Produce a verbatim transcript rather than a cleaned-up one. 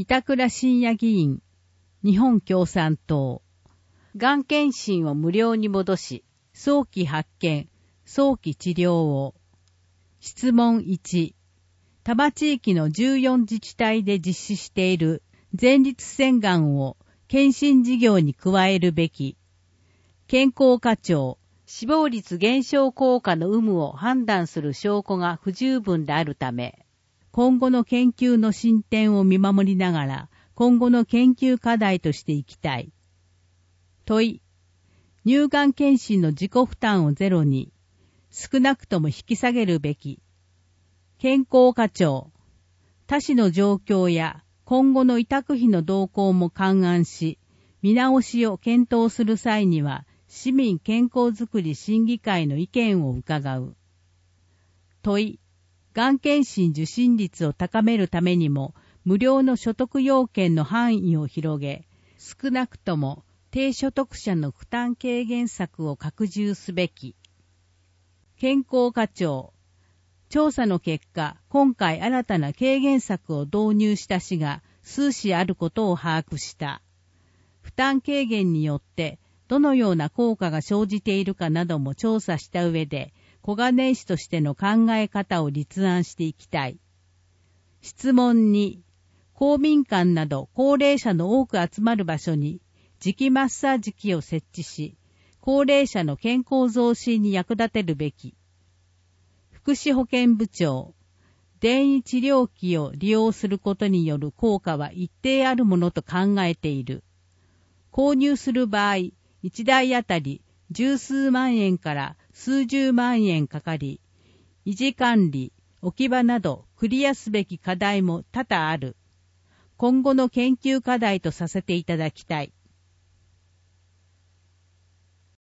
板倉信也議員、日本共産党。がん検診を無料に戻し、早期発見、早期治療を。質問いち。多摩地域のじゅうよん自治体で実施している前立腺がんを検診事業に加えるべき。健康課長、死亡率減少効果の有無を判断する証拠が不十分であるため、今後の研究の進展を見守りながら、今後の研究課題としていきたい。問い、乳がん検診の自己負担をゼロに、少なくとも引き下げるべき。健康課長、他市の状況や今後の委託費の動向も勘案し、見直しを検討する際には、市民健康づくり審議会の意見を伺う。問い、がん検診受診率を高めるためにも、無料の所得要件の範囲を広げ、少なくとも低所得者の負担軽減策を拡充すべき。健康課長、調査の結果、今回新たな軽減策を導入した市が数市あることを把握した。負担軽減によってどのような効果が生じているかなども調査した上で、小金井市としての考え方を立案していきたい。質問に、公民館など高齢者の多く集まる場所に磁気マッサージ機を設置し、高齢者の健康増進に役立てるべき。福祉保健部長、電位治療器を利用することによる効果は一定あるものと考えている。購入する場合、一台あたり十数万円から数十万円かかり、維持管理、置き場などクリアすべき課題も多々ある。今後の研究課題とさせていただきたい。